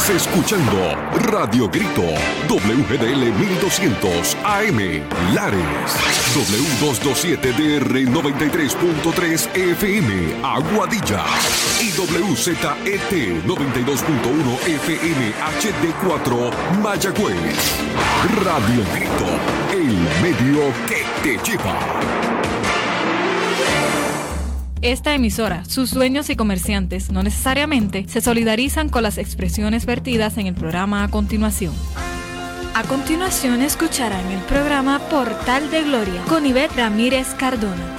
Estás escuchando Radio Grito, WGDL 1200 AM, Lares, W227DR 93.3 FM, Aguadilla, y WZET 92.1 FM HD4, Mayagüez. Radio Grito, el medio que te lleva. Esta emisora, sus dueños y comerciantes no necesariamente se solidarizan con las expresiones vertidas en el programa a continuación. A continuación escucharán el programa Portal de Gloria con Ivette Ramírez Cardona.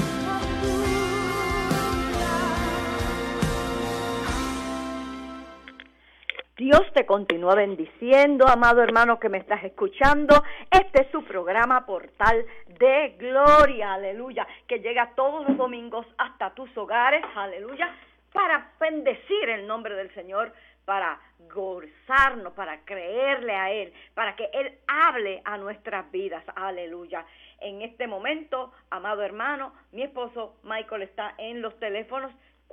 Dios te continúa bendiciendo, amado hermano que me estás escuchando. Este es su programa Portal de Gloria, aleluya, que llega todos los domingos hasta tus hogares, aleluya, para bendecir el nombre del Señor, para gozarnos, para creerle a Él, para que Él hable a nuestras vidas, aleluya. En este momento, amado hermano, mi esposo Michael está en los teléfonos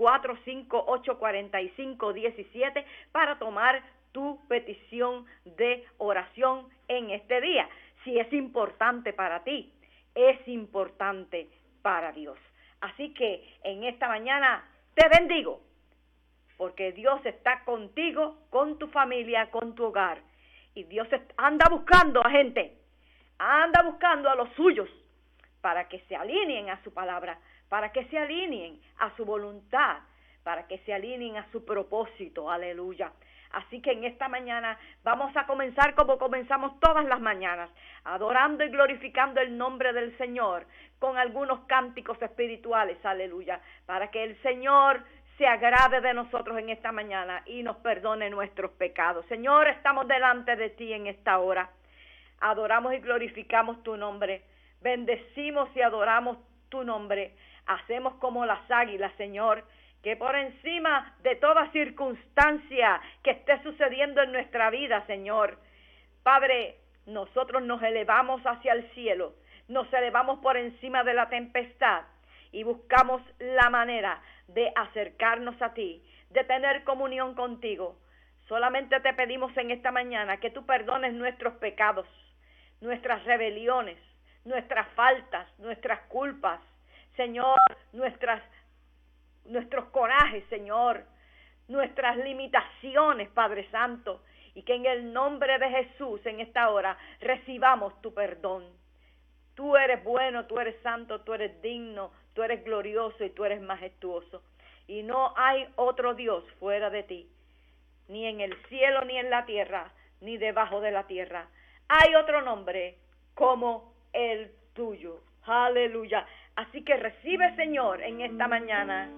458-4517 para tomar tu petición de oración en este día. Si es importante para ti, es importante para Dios. Así que en esta mañana te bendigo, porque Dios está contigo, con tu familia, con tu hogar. Y Dios anda buscando a gente, anda buscando a los suyos para que se alineen a su palabra, para que se alineen a su voluntad, para que se alineen a su propósito, aleluya. Así que en esta mañana vamos a comenzar como comenzamos todas las mañanas, adorando y glorificando el nombre del Señor, con algunos cánticos espirituales, aleluya, para que el Señor se agrade de nosotros en esta mañana y nos perdone nuestros pecados. Señor, estamos delante de ti en esta hora, adoramos y glorificamos tu nombre, bendecimos y adoramos tu nombre. Hacemos como las águilas, Señor, que por encima de toda circunstancia que esté sucediendo en nuestra vida, Señor, Padre, nosotros nos elevamos hacia el cielo, nos elevamos por encima de la tempestad y buscamos la manera de acercarnos a ti, de tener comunión contigo. Solamente te pedimos en esta mañana que tú perdones nuestros pecados, nuestras rebeliones, nuestras faltas, nuestras culpas, Señor, nuestros corajes, Señor, nuestras limitaciones, Padre Santo, y que en el nombre de Jesús en esta hora recibamos tu perdón. Tú eres bueno, tú eres santo, tú eres digno, tú eres glorioso y tú eres majestuoso. Y no hay otro Dios fuera de ti, ni en el cielo, ni en la tierra, ni debajo de la tierra. Hay otro nombre como el tuyo. Aleluya. Así que recibe, Señor, en esta mañana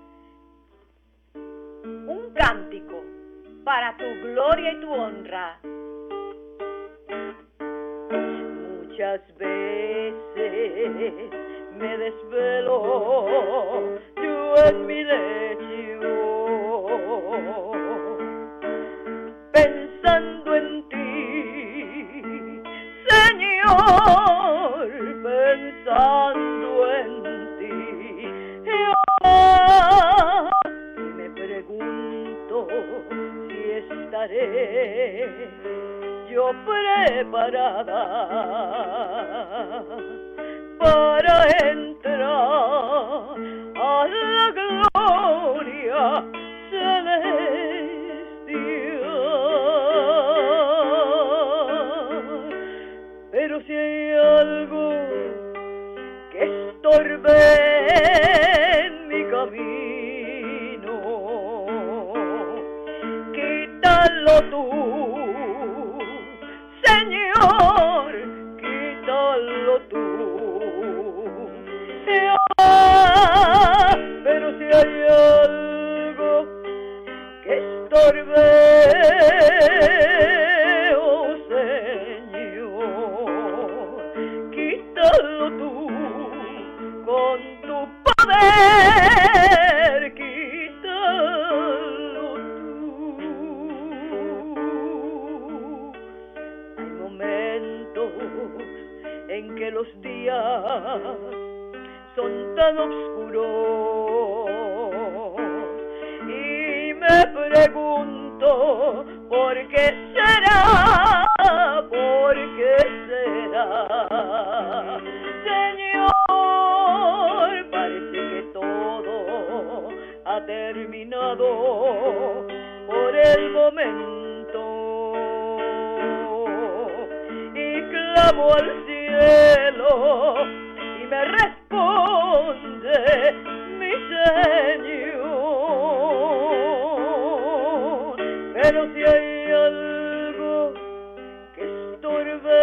un cántico para tu gloria y tu honra. Muchas veces me desvelo yo en mi lecho, pensando en ti, Señor, pensando en ti, y me pregunto si estaré yo preparada para entrar a la gloria celestial. Pero si hay algo que estorbe en mi camino, quítalo tú, Señor, quítalo tú. Pero si hay algo que estorbe, oh Señor, quítalo tú con tu poder, quítalo tú. Hay momentos en que los días son tan oscuros y me pregunto ¿por qué será? ¿Por qué será? Señor, parece que todo ha terminado por el momento, y clamo al cielo y me responde mi Señor. Pero si hay algo que estorbe,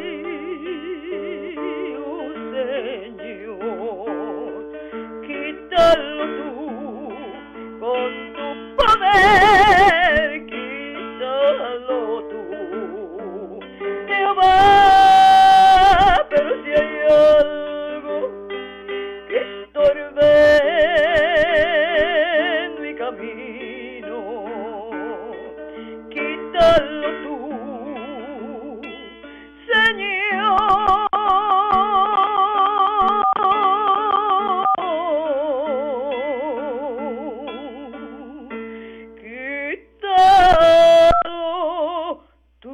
oh Señor, quítalo tú con tu poder, quítalo tú, Jehová. Pero si hay algo que estorbe en mi camino, quítalo tú, Señor. Quítalo tú.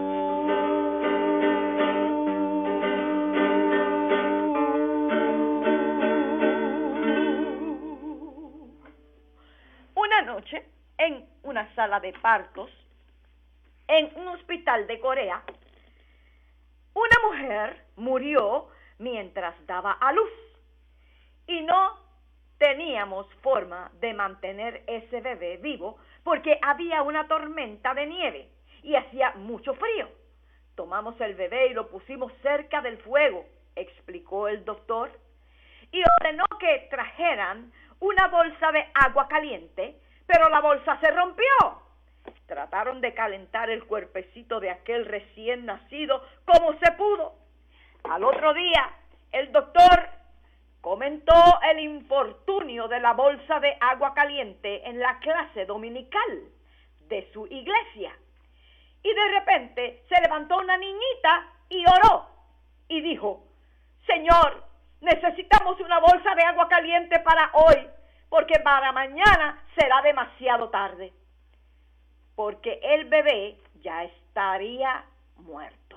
Una noche, en una sala de partos, en un hospital de Corea, una mujer murió mientras daba a luz y no teníamos forma de mantener ese bebé vivo porque había una tormenta de nieve y hacía mucho frío. Tomamos el bebé y lo pusimos cerca del fuego, explicó el doctor, y ordenó que trajeran una bolsa de agua caliente, pero la bolsa se rompió. Trataron de calentar el cuerpecito de aquel recién nacido como se pudo. Al otro día, el doctor comentó el infortunio de la bolsa de agua caliente en la clase dominical de su iglesia. Y de repente se levantó una niñita y oró y dijo: Señor, necesitamos una bolsa de agua caliente para hoy, porque para mañana será demasiado tarde, porque el bebé ya estaría muerto.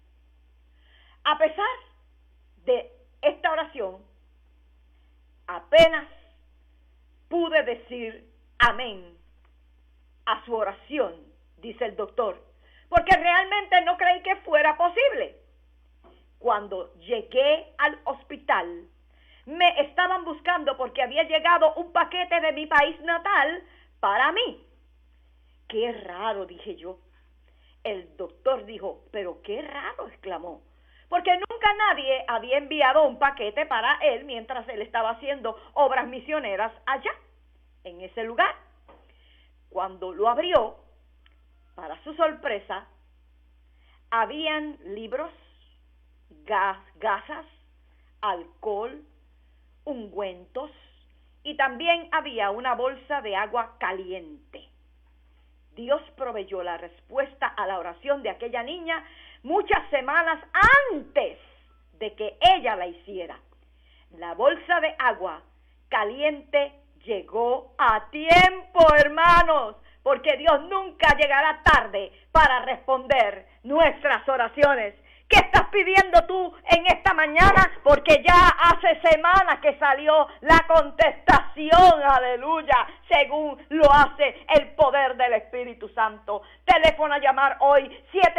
A pesar de esta oración, apenas pude decir amén a su oración, dice el doctor, porque realmente no creí que fuera posible. Cuando llegué al hospital, me estaban buscando porque había llegado un paquete de mi país natal para mí. ¡Qué raro!, dije yo. El doctor dijo: ¿pero qué raro?, exclamó, porque nunca nadie había enviado un paquete para él mientras él estaba haciendo obras misioneras allá, en ese lugar. Cuando lo abrió, para su sorpresa, habían libros, gasas, alcohol, ungüentos, y también había una bolsa de agua caliente. Dios proveyó la respuesta a la oración de aquella niña muchas semanas antes de que ella la hiciera. La bolsa de agua caliente llegó a tiempo, hermanos, porque Dios nunca llegará tarde para responder nuestras oraciones. ¿Qué estás pidiendo tú en esta mañana? Porque ya hace semanas que salió la contestación, aleluya, según lo hace el poder del Espíritu Santo. Teléfono a llamar hoy,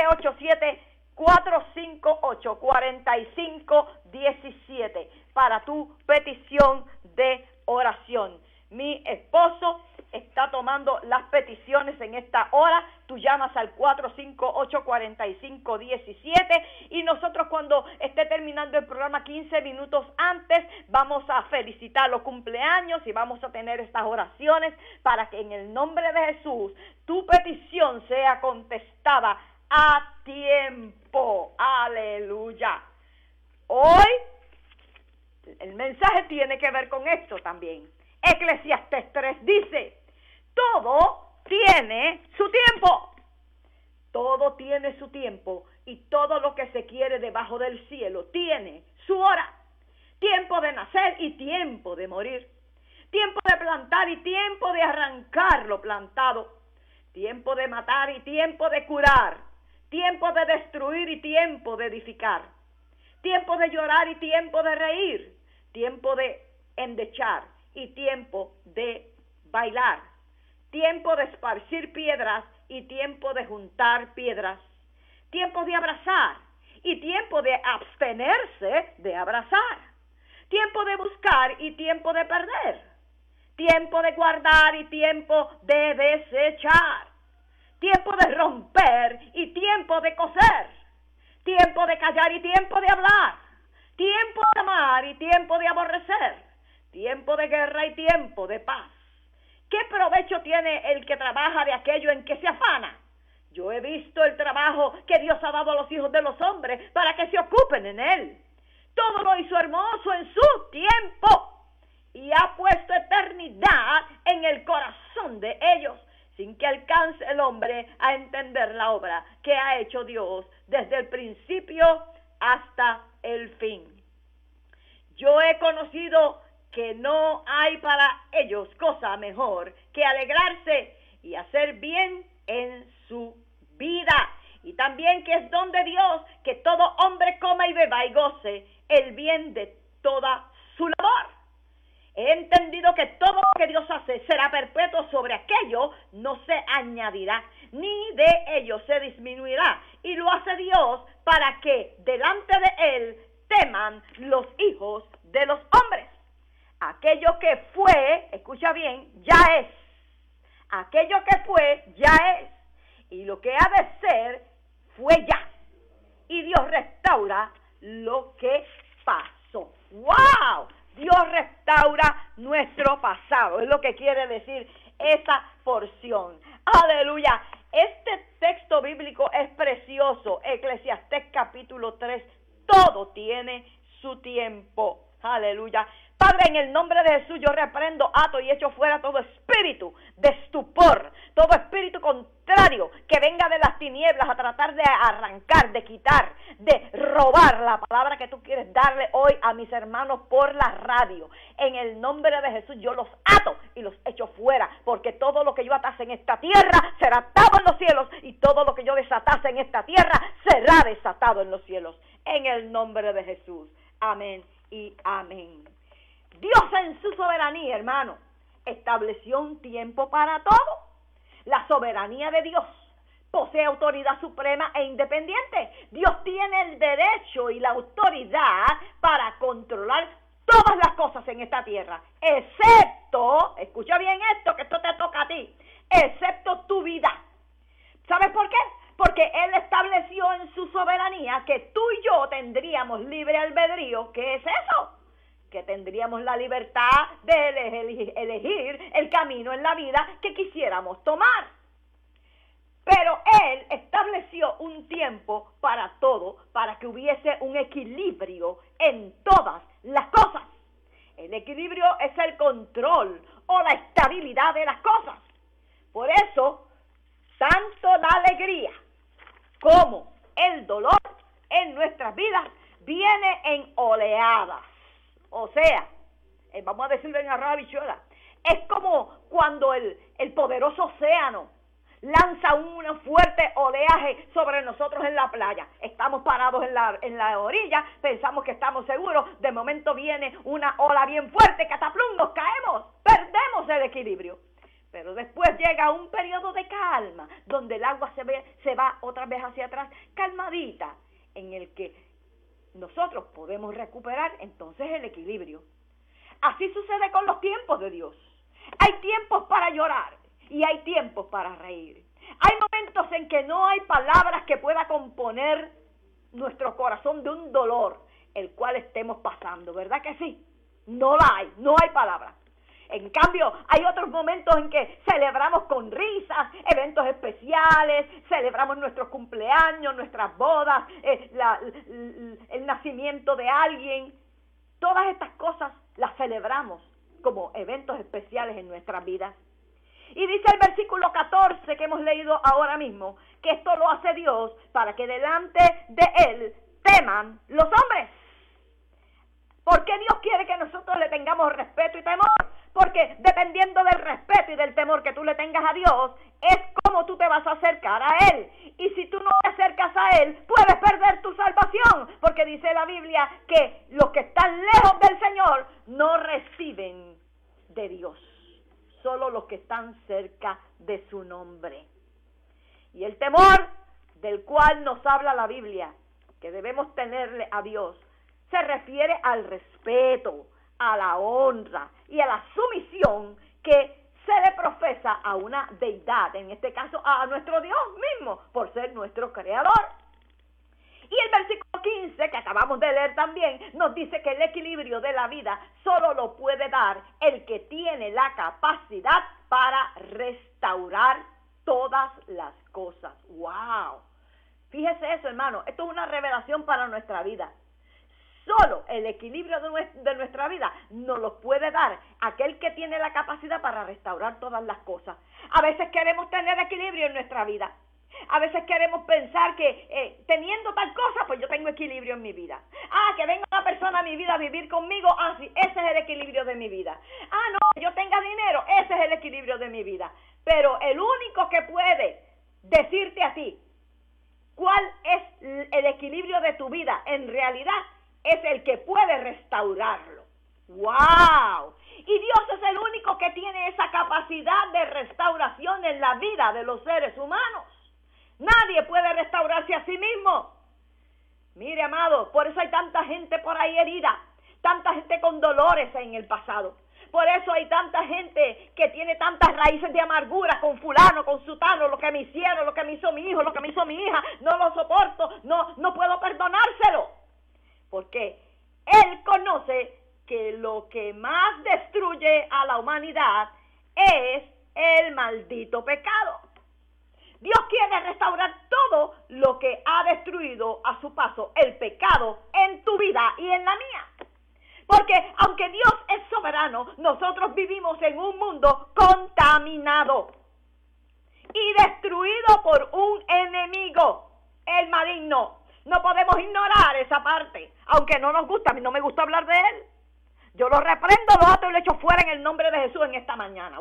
787-458-4517, para tu petición de oración. Mi esposo está tomando las peticiones en esta hora. Tú llamas al 458-4517 y nosotros, cuando esté terminando el programa 15 minutos antes, vamos a felicitar los cumpleaños y vamos a tener estas oraciones para que en el nombre de Jesús tu petición sea contestada a tiempo. Aleluya. Hoy el mensaje tiene que ver con esto también. Eclesiastés 3 dice: todo tiene su tiempo. Todo tiene su tiempo, y todo lo que se quiere debajo del cielo tiene su hora. Tiempo de nacer y tiempo de morir. Tiempo de plantar y tiempo de arrancar lo plantado. tiempo de matar y tiempo de curar, tiempo de destruir y tiempo de edificar, tiempo de llorar y tiempo de reír, tiempo de endechar y tiempo de bailar, tiempo de esparcir piedras y tiempo de juntar piedras, tiempo de abrazar y tiempo de abstenerse de abrazar, tiempo de buscar y tiempo de perder, tiempo de guardar y tiempo de desechar, tiempo de romper y tiempo de coser, tiempo de callar y tiempo de hablar, tiempo de amar y tiempo de aborrecer, tiempo de guerra y tiempo de paz. ¿Qué provecho tiene el que trabaja de aquello en que se afana? Yo he visto el trabajo que Dios ha dado a los hijos de los hombres para que se ocupen en él. Todo lo hizo hermoso en su tiempo y ha puesto eternidad en el corazón de ellos, sin que alcance el hombre a entender la obra que ha hecho Dios desde el principio hasta el fin. Yo he conocido que no hay para ellos cosa mejor que alegrarse y hacer bien en su vida. Y también que es don de Dios que todo hombre coma y beba y goce el bien de toda su labor. He entendido que todo lo que Dios hace será perpetuo sobre aquello, no se añadirá, ni de ello se disminuirá. Y lo hace Dios para que delante de Él teman los hijos de los hombres. Aquello que fue, escucha bien, ya es. Aquello que fue, ya es. Y lo que ha de ser, fue ya. Y Dios restaura lo que pasó. ¡Wow! Dios restaura nuestro pasado. Es lo que quiere decir esa porción. ¡Aleluya! Este texto bíblico es precioso. Eclesiastés capítulo 3. Todo tiene su tiempo. ¡Aleluya! Padre, en el nombre de Jesús, yo reprendo, ato y echo fuera todo espíritu de estupor, todo espíritu contrario que venga de las tinieblas a tratar de arrancar, de quitar, de robar la palabra que tú quieres darle hoy a mis hermanos por la radio. En el nombre de Jesús, yo los ato y los echo fuera, porque todo lo que yo atase en esta tierra será atado en los cielos y todo lo que yo desatase en esta tierra será desatado en los cielos. En el nombre de Jesús. Amén y amén. Dios en su soberanía, hermano, estableció un tiempo para todo. La soberanía de Dios posee autoridad suprema e independiente. Dios tiene el derecho y la autoridad para controlar todas las cosas en esta tierra, excepto, escucha bien esto, que esto te toca a ti, excepto tu vida. ¿Sabes por qué? Porque Él estableció en su soberanía que tú y yo tendríamos libre albedrío. ¿Qué es eso? Que tendríamos la libertad de elegir el camino en la vida que quisiéramos tomar. Pero Él estableció un tiempo para todo, para que hubiese un equilibrio en todas las cosas. El equilibrio es el control o la estabilidad de las cosas. Por eso, tanto la alegría como el dolor en nuestras vidas viene en oleadas. O sea, vamos a decirlo en arroz habichuela, es como cuando el poderoso océano lanza un fuerte oleaje sobre nosotros en la playa. Estamos parados en la orilla, pensamos que estamos seguros, de momento viene una ola bien fuerte, cataplum, nos caemos, perdemos el equilibrio. Pero después llega un periodo de calma, donde el agua se va otra vez hacia atrás, calmadita, en el que nosotros podemos recuperar entonces el equilibrio. Así sucede con los tiempos de Dios. Hay tiempos para llorar y hay tiempos para reír. Hay momentos en que no hay palabras que pueda componer nuestro corazón de un dolor el cual estemos pasando, ¿verdad que sí? No hay palabras. En cambio, hay otros momentos en que celebramos con risas, eventos especiales, celebramos nuestros cumpleaños, nuestras bodas, el nacimiento de alguien. Todas estas cosas las celebramos como eventos especiales en nuestras vidas. Y dice el versículo 14 que hemos leído ahora mismo, que esto lo hace Dios para que delante de Él teman los hombres. ¿Por qué Dios quiere que nosotros le tengamos respeto y temor? Porque Porque dependiendo del respeto y del temor que tú le tengas a Dios, es como tú te vas a acercar a Él. Y si tú no te acercas a Él, puedes perder tu salvación. Porque dice la Biblia que los que están lejos del Señor no reciben de Dios. Solo los que están cerca de su nombre. Y el temor del cual nos habla la Biblia, que debemos tenerle a Dios, se refiere al respeto, a la honra y a la sumisión que se le profesa a una deidad, en este caso a nuestro Dios mismo, por ser nuestro creador. Y el versículo 15, que acabamos de leer también, nos dice que el equilibrio de la vida solo lo puede dar el que tiene la capacidad para restaurar todas las cosas. ¡Wow! Fíjese eso, hermano, esto es una revelación para nuestra vida. Solo el equilibrio de nuestra vida nos lo puede dar aquel que tiene la capacidad para restaurar todas las cosas. A veces queremos tener equilibrio en nuestra vida. A veces queremos pensar que teniendo tal cosa, pues yo tengo equilibrio en mi vida. Que venga una persona a mi vida a vivir conmigo, sí, ese es el equilibrio de mi vida. No, que yo tenga dinero, ese es el equilibrio de mi vida. Pero el único que puede decirte a ti cuál es el equilibrio de tu vida en realidad es el que puede restaurarlo. ¡Wow! Y Dios es el único que tiene esa capacidad de restauración en la vida de los seres humanos. Nadie puede restaurarse a sí mismo. Mire, amado, por eso hay tanta gente por ahí herida, tanta gente con dolores en el pasado. Por eso hay tanta gente que tiene tantas raíces de amargura con fulano, con sutano, lo que me hicieron, lo que me hizo mi hijo, lo que me hizo mi hija, no lo soporto, no puedo perdonárselo. Porque Él conoce que lo que más destruye a la humanidad es el maldito pecado. Dios quiere restaurar todo lo que ha destruido a su paso el pecado en tu vida y en la mía. Porque aunque Dios es soberano, nosotros vivimos en un mundo contaminado y destruido por un enemigo, el maligno. No podemos ignorar esa parte, aunque no nos gusta. A mí no me gusta hablar de él. Yo lo reprendo, lo ato y lo echo fuera en el nombre de Jesús en esta mañana.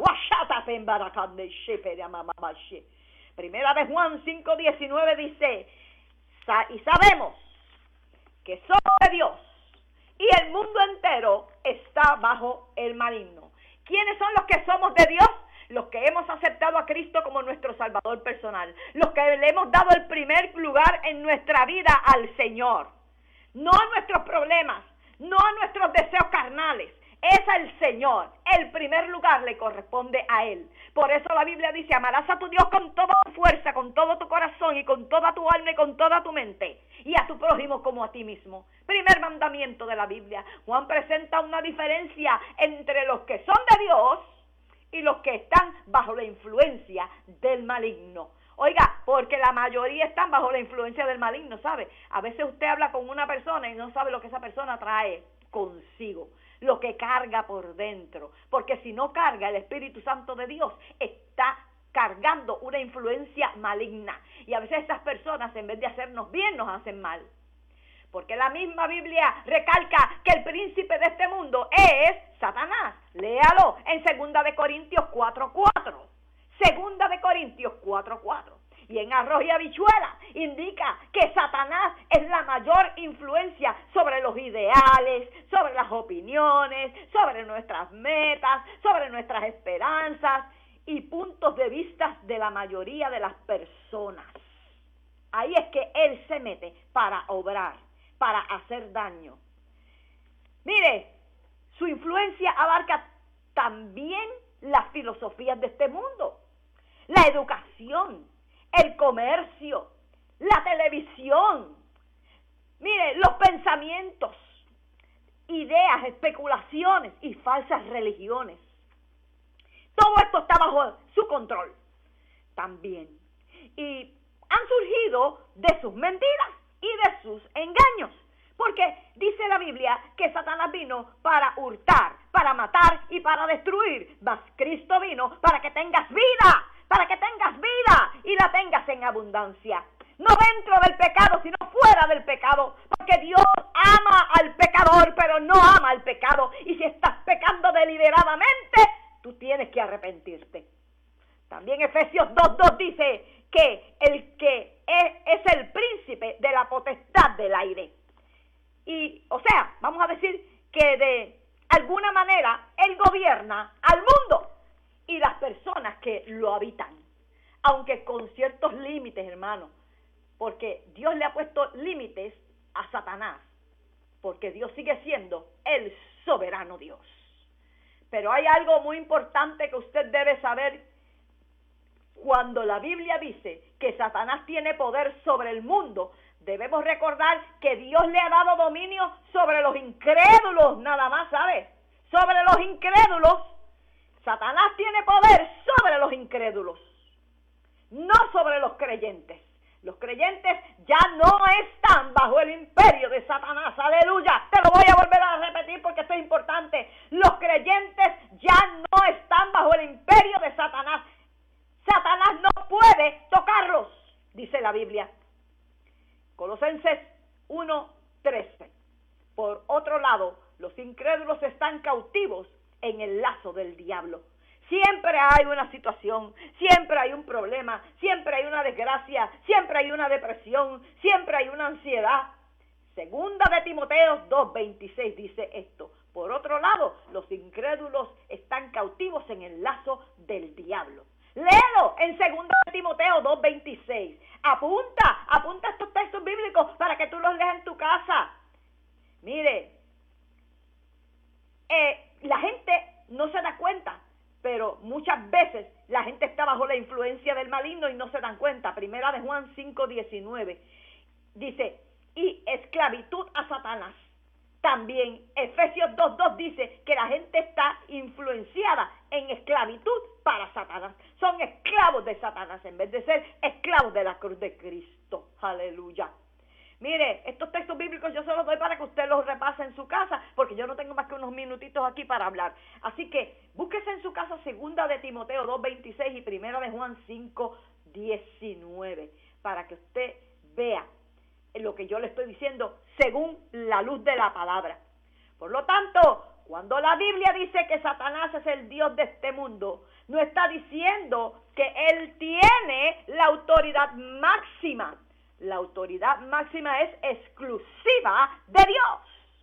Primera de Juan 5:19 dice, y sabemos que somos de Dios y el mundo entero está bajo el maligno. ¿Quiénes son los que somos de Dios? Los que hemos aceptado a Cristo como nuestro Salvador personal. Los que le hemos dado el primer lugar en nuestra vida al Señor. No a nuestros problemas, no a nuestros deseos carnales. Es al Señor. El primer lugar le corresponde a Él. Por eso la Biblia dice, amarás a tu Dios con toda tu fuerza, con todo tu corazón y con toda tu alma y con toda tu mente. Y a tu prójimo como a ti mismo. Primer mandamiento de la Biblia. Juan presenta una diferencia entre los que son de Dios y los que están bajo la influencia del maligno. Oiga, porque la mayoría están bajo la influencia del maligno, ¿sabe? A veces usted habla con una persona y no sabe lo que esa persona trae consigo, lo que carga por dentro. Porque si no carga, el Espíritu Santo de Dios está cargando una influencia maligna. Y a veces estas personas, en vez de hacernos bien, nos hacen mal. Porque la misma Biblia recalca que el príncipe de este mundo es Satanás. Léalo en 2 de Corintios 4:4. 2 de Corintios 4:4. Y en Arroz y Habichuela indica que Satanás es la mayor influencia sobre los ideales, sobre las opiniones, sobre nuestras metas, sobre nuestras esperanzas y puntos de vista de la mayoría de las personas. Ahí es que él se mete para obrar, para hacer daño. Mire, su influencia abarca también las filosofías de este mundo, la educación, el comercio, la televisión. Mire, los pensamientos, ideas, especulaciones y falsas religiones. Todo esto está bajo su control también. Y han surgido de sus mentiras y de sus engaños. Porque dice la Biblia que Satanás vino para hurtar, para matar y para destruir. Mas Cristo vino para que tengas vida, y la tengas en abundancia. No dentro del pecado, sino fuera del pecado. Porque Dios ama al pecador, pero no ama al pecado. Y si estás pecando deliberadamente, tienes que arrepentirte. También Efesios 2:2 dice que el que es el príncipe de la potestad del aire. Y, o sea, vamos a decir que de alguna manera él gobierna al mundo y las personas que lo habitan, aunque con ciertos límites, hermano, porque Dios le ha puesto límites a Satanás, porque Dios sigue siendo el soberano Dios. Pero hay algo muy importante que usted debe saber. Cuando la Biblia dice que Satanás tiene poder sobre el mundo, debemos recordar que Dios le ha dado dominio sobre los incrédulos, nada más, ¿sabe? Sobre los incrédulos. Satanás tiene poder sobre los incrédulos, no sobre los creyentes. Los creyentes ya no están bajo el imperio de Satanás, aleluya. Te lo voy a volver a repetir porque esto es importante. Los creyentes ya no están bajo el imperio de Satanás. Satanás no puede tocarlos, dice la Biblia. Colosenses 1:13. Por otro lado, los incrédulos están cautivos en el lazo del diablo. Siempre hay una situación, siempre hay un problema, siempre hay una desgracia, siempre hay una depresión, siempre hay una ansiedad. Segunda de Timoteo 2:26 dice esto. Por otro lado, los incrédulos están cautivos en el lazo del diablo. Léelo en 2 de Timoteo 2:26. Apunta estos textos bíblicos para que tú los leas en tu casa. Mire, la gente no se da cuenta, pero muchas veces la gente está bajo la influencia del maligno y no se dan cuenta. Primera de Juan 5:19 dice, y esclavitud a Satanás. También Efesios 2:2 dice que la gente está influenciada en esclavitud para Satanás. Son esclavos de Satanás en vez de ser esclavos de la cruz de Cristo. Aleluya. Mire, estos textos bíblicos yo se los doy para que usted los repase en su casa, porque yo no tengo más que unos minutitos aquí para hablar. Así que búsquese en su casa 2 de Timoteo 2:26 y 1 de Juan 5:19 para que usted vea lo que yo le estoy diciendo según la luz de la palabra. Por lo tanto, cuando la Biblia dice que Satanás es el Dios de este mundo, no está diciendo que él tiene la autoridad máxima. La autoridad máxima es exclusiva de Dios.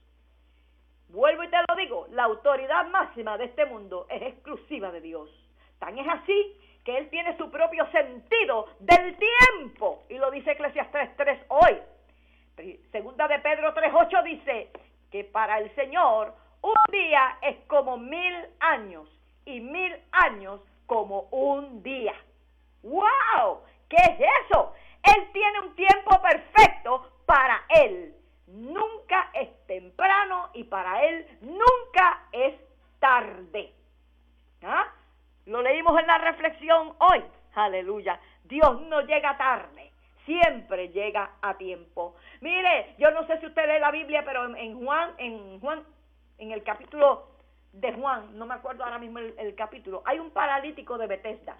Vuelvo y te lo digo, la autoridad máxima de este mundo es exclusiva de Dios. Tan es así que él tiene su propio sentido del tiempo. Y lo dice Eclesiastés 3:3 hoy. Segunda de Pedro 3:8 dice que para el Señor un día es como 1000 años y 1000 años como un día. ¡Wow! ¿Qué es eso? Él tiene un tiempo perfecto para él. Nunca es temprano y para él nunca es tarde. ¿Ah? Lo leímos en la reflexión hoy. Aleluya. Dios no llega tarde. Siempre llega a tiempo. Mire, yo no sé si usted lee la Biblia, pero en el capítulo de Juan, no me acuerdo ahora mismo el capítulo, hay un paralítico de Betesda.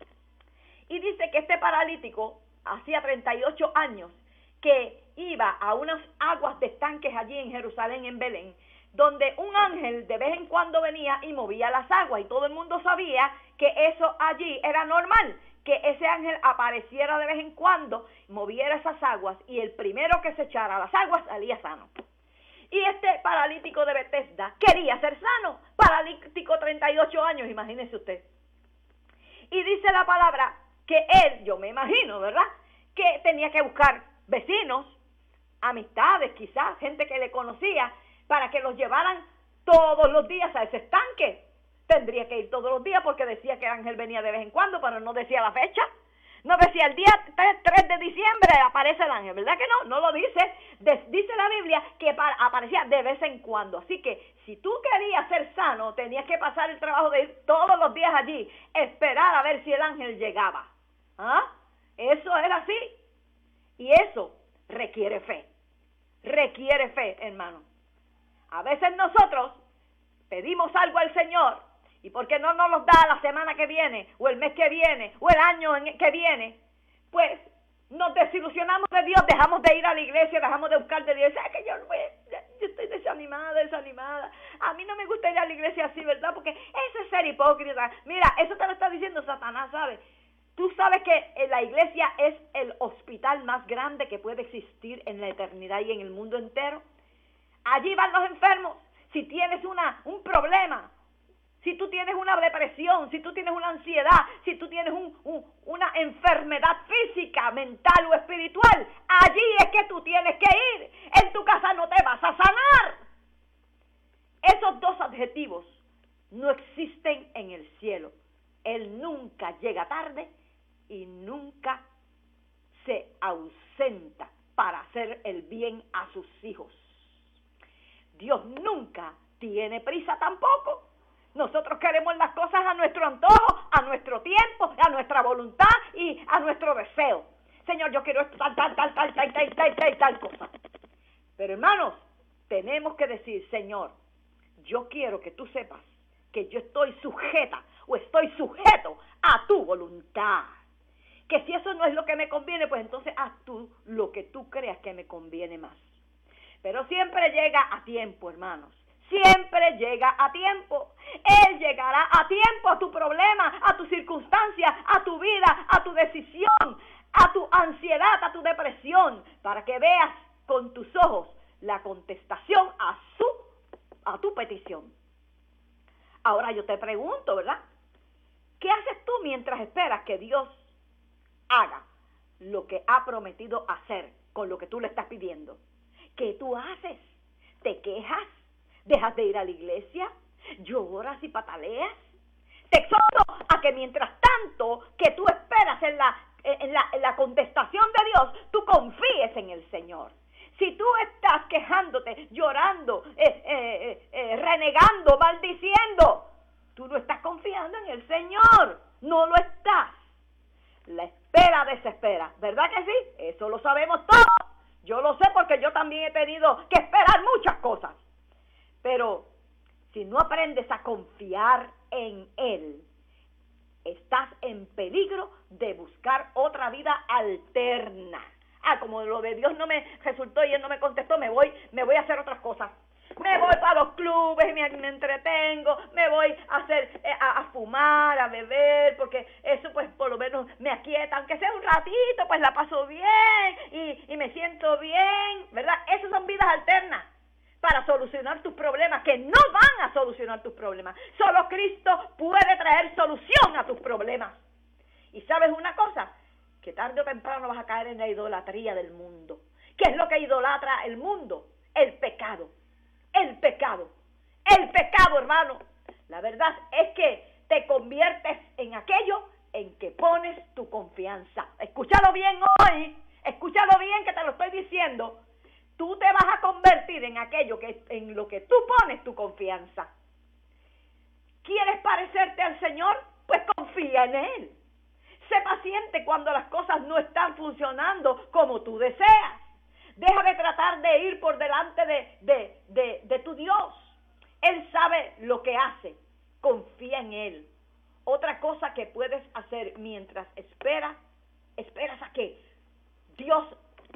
Y dice que este paralítico hacía 38 años que iba a unas aguas de estanques allí en Jerusalén, en Belén, donde un ángel de vez en cuando venía y movía las aguas, y todo el mundo sabía que eso allí era normal, que ese ángel apareciera de vez en cuando, moviera esas aguas, y el primero que se echara a las aguas salía sano. Y este paralítico de Betesda quería ser sano, paralítico 38 años, imagínese usted. Y dice la palabra que él, yo me imagino, ¿verdad?, que tenía que buscar vecinos, amistades quizás, gente que le conocía, para que los llevaran todos los días a ese estanque. Tendría que ir todos los días porque decía que el ángel venía de vez en cuando, pero no decía la fecha. No decía el día 3 de diciembre aparece el ángel, ¿verdad que no? No lo dice. Dice la Biblia que aparecía de vez en cuando. Así que si tú querías ser sano, tenías que pasar el trabajo de ir todos los días allí, esperar a ver si el ángel llegaba. ¿Ah? Eso es así. Y eso requiere fe. Requiere fe, hermano. A veces nosotros pedimos algo al Señor, y porque no nos los da la semana que viene, o el mes que viene, o el año que viene, pues nos desilusionamos de Dios, dejamos de ir a la iglesia, dejamos de buscar de Dios. ¿Sabes que yo estoy desanimado? desanimada. A mí no me gusta ir a la iglesia así, ¿verdad? Porque eso es ser hipócrita. Mira, eso te lo está diciendo Satanás, ¿sabes? Tú sabes que la iglesia es el hospital más grande que puede existir en la eternidad y en el mundo entero. Allí van los enfermos. Si tienes un problema, si tú tienes una depresión, si tú tienes una ansiedad, si tú tienes una enfermedad física, mental o espiritual, allí es que tú tienes que ir. En tu casa no te vas a sanar. Esos dos adjetivos no existen en el cielo. Él nunca llega tarde y nunca se ausenta para hacer el bien a sus hijos. Dios nunca tiene prisa tampoco. Nosotros queremos las cosas a nuestro antojo, a nuestro tiempo, a nuestra voluntad y a nuestro deseo. Señor, yo quiero esto, tal cosa. Pero hermanos, tenemos que decir, Señor, yo quiero que tú sepas que yo estoy sujeta o estoy sujeto a tu voluntad. Que si eso no es lo que me conviene, pues entonces haz tú lo que tú creas que me conviene más. Pero siempre llega a tiempo, hermanos. Siempre llega a tiempo. Él llegará a tiempo a tu problema, a tu circunstancia, a tu vida, a tu decisión, a tu ansiedad, a tu depresión, para que veas con tus ojos la contestación a tu petición. Ahora yo te pregunto, ¿verdad? ¿Qué haces tú mientras esperas que Dios haga lo que ha prometido hacer con lo que tú le estás pidiendo? ¿Qué tú haces? ¿Te quejas? ¿Dejas de ir a la iglesia? ¿Lloras y pataleas? Te exhorto a que mientras tanto que tú esperas en la contestación de Dios, tú confíes en el Señor. Si tú estás quejándote, llorando, renegando, maldiciendo, tú no estás confiando en el Señor. No lo estás. La espera desespera, ¿verdad que sí? Eso lo sabemos todos. Yo lo sé porque yo también he tenido que esperar muchas cosas. Pero si no aprendes a confiar en Él, estás en peligro de buscar otra vida alterna. Como lo de Dios no me resultó y Él no me contestó, me voy a hacer otras cosas. Me voy para los clubes y me entretengo, me voy a fumar, a beber, porque eso pues por lo menos me aquieta, aunque sea un ratito, pues la paso bien y me siento bien, ¿verdad? Esas son vidas alternas para solucionar tus problemas, que no van a solucionar tus problemas. Solo Cristo puede traer solución a tus problemas. Y ¿sabes una cosa? Que tarde o temprano vas a caer en la idolatría del mundo. ¿Qué es lo que idolatra el mundo? El pecado. El pecado, hermano. La verdad es que te conviertes en aquello en que pones tu confianza. Escúchalo bien hoy, escúchalo bien que te lo estoy diciendo. Tú te vas a convertir en aquello en lo que tú pones tu confianza. ¿Quieres parecerte al Señor? Pues confía en Él. Sé paciente cuando las cosas no están funcionando como tú deseas. Deja de tratar de ir por delante de tu Dios. Él sabe lo que hace. Confía en Él. Otra cosa que puedes hacer mientras esperas a que Dios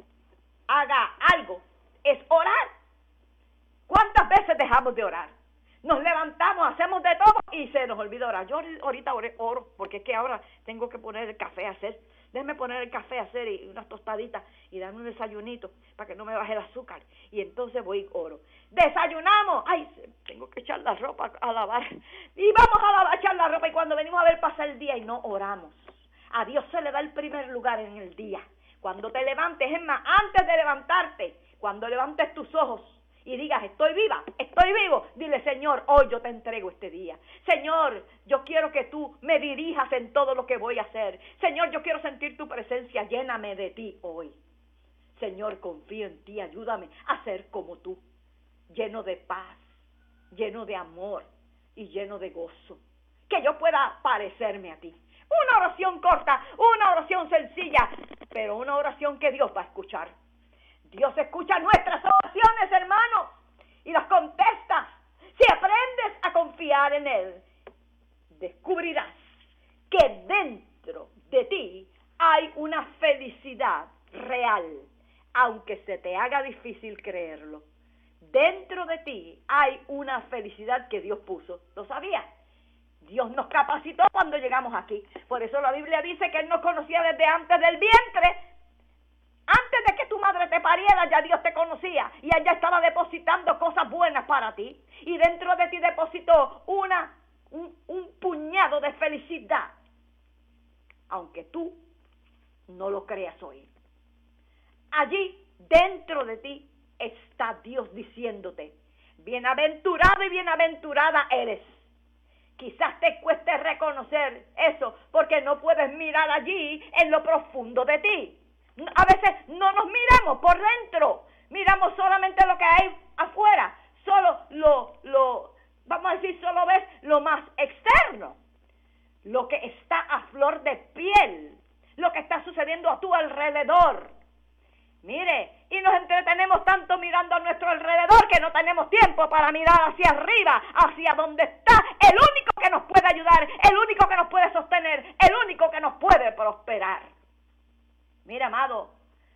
haga algo, es orar. ¿Cuántas veces dejamos de orar? Nos levantamos, hacemos de todo y se nos olvida orar. Yo ahorita oro, porque es que ahora tengo que poner el café a hacer. Déjame poner el café a hacer y unas tostaditas y darme un desayunito para que no me baje el azúcar. Y entonces voy y oro. Desayunamos. Ay, tengo que echar la ropa a lavar. Y vamos a echar la ropa y cuando venimos a ver pasa el día y no oramos. A Dios se le da el primer lugar en el día. Cuando te levantes, es más, antes de levantarte, cuando levantes tus ojos y digas, estoy viva, estoy vivo, dile, Señor, hoy yo te entrego este día. Señor, yo quiero que tú me dirijas en todo lo que voy a hacer. Señor, yo quiero sentir tu presencia, lléname de ti hoy. Señor, confío en ti, ayúdame a ser como tú, lleno de paz, lleno de amor y lleno de gozo. Que yo pueda parecerme a ti. Una oración corta, una oración sencilla, pero una oración que Dios va a escuchar. Dios escucha nuestras oraciones, hermanos, y las contesta. Si aprendes a confiar en Él, descubrirás que dentro de ti hay una felicidad real, aunque se te haga difícil creerlo. dentro de ti hay una felicidad que Dios puso. ¿Lo sabías? Dios nos capacitó cuando llegamos aquí. Por eso la Biblia dice que Él nos conocía desde antes del vientre. Antes de que tu madre te pariera, ya Dios te conocía. Y Él ya estaba depositando cosas buenas para ti. Y dentro de ti depositó un puñado de felicidad. Aunque tú no lo creas hoy. Allí, dentro de ti, está Dios diciéndote: bienaventurado y bienaventurada eres. Quizás te cueste reconocer eso, porque no puedes mirar allí en lo profundo de ti. A veces no nos miramos por dentro, miramos solamente lo que hay afuera, vamos a decir, solo ves lo más externo, lo que está a flor de piel, lo que está sucediendo a tu alrededor. Mire, y nos entretenemos tanto mirando a nuestro alrededor que no tenemos tiempo para mirar hacia arriba, hacia donde está el único que nos puede ayudar, el único que nos puede sostener, el único que nos puede prosperar. Mira, amado,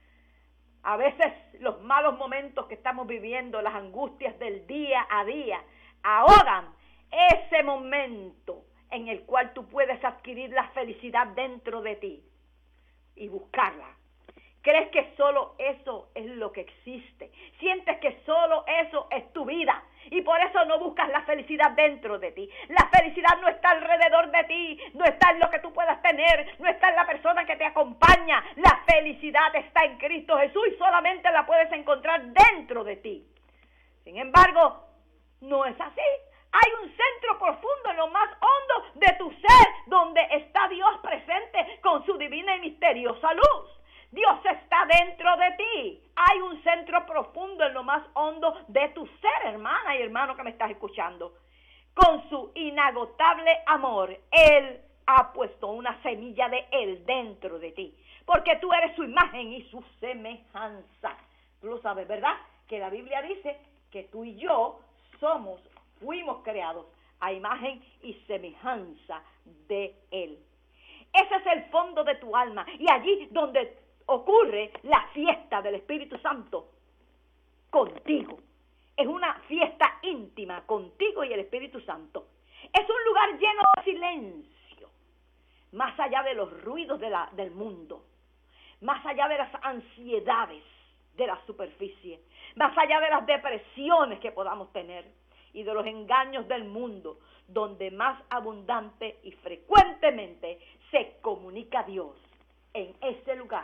a veces los malos momentos que estamos viviendo, las angustias del día a día, ahogan ese momento en el cual tú puedes adquirir la felicidad dentro de ti y buscarla. ¿Crees que solo eso es lo que existe? ¿Sientes que solo eso es tu vida? Y por eso no buscas la felicidad dentro de ti. La felicidad no está alrededor de ti, no está en lo que tú puedas tener, no está en la persona que te acompaña. La felicidad está en Cristo Jesús y solamente la puedes encontrar dentro de ti. Sin embargo, no es así. Hay un centro profundo en lo más hondo de tu ser, donde está Dios presente con su divina y misteriosa luz. Dios está dentro de ti. Hay un centro profundo en lo más hondo de tu ser, hermana y hermano que me estás escuchando. Con su inagotable amor, Él ha puesto una semilla de Él dentro de ti. Porque tú eres su imagen y su semejanza. Tú lo sabes, ¿verdad? Que la Biblia dice que tú y yo fuimos creados a imagen y semejanza de Él. Ese es el fondo de tu alma. Y allí donde ocurre la fiesta del Espíritu Santo contigo. Es una fiesta íntima contigo y el Espíritu Santo. Es un lugar lleno de silencio, más allá de los ruidos del mundo, más allá de las ansiedades de la superficie, más allá de las depresiones que podamos tener y de los engaños del mundo, donde más abundante y frecuentemente se comunica Dios. En ese lugar,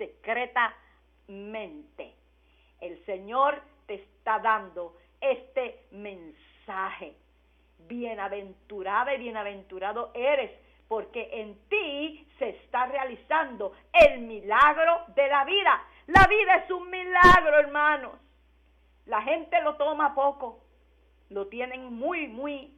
secretamente, el Señor te está dando este mensaje: bienaventurada y bienaventurado eres, porque en ti se está realizando el milagro de la vida. La vida es un milagro, hermanos. La gente lo toma poco, lo tienen muy